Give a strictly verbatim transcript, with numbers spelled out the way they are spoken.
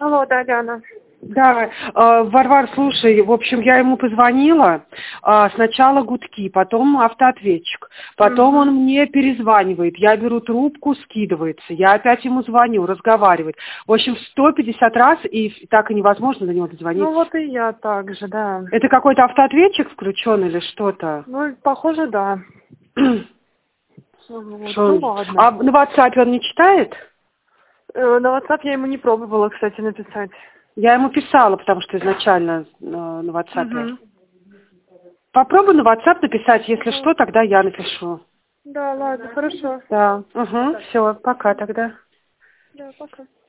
Алло, да, Диана. Да, э, Варвар, слушай, в общем, я ему позвонила, э, сначала гудки, потом автоответчик, потом Угу. он мне перезванивает, я беру трубку, скидывается, я опять ему звоню, разговаривает. В общем, сто пятьдесят раз, и так и невозможно до него дозвониться. Ну вот и я также, да. Это какой-то автоответчик включен или что-то? Ну, похоже, да. Вот. Что Ну он- ладно. А на WhatsApp он не читает? Э, На WhatsApp я ему не пробовала, кстати, написать. Я ему писала, потому что изначально э, на WhatsApp. Угу. Попробуй на WhatsApp написать, если что, тогда я напишу. Да, ладно, хорошо. Да, угу, все, пока тогда. Да, пока.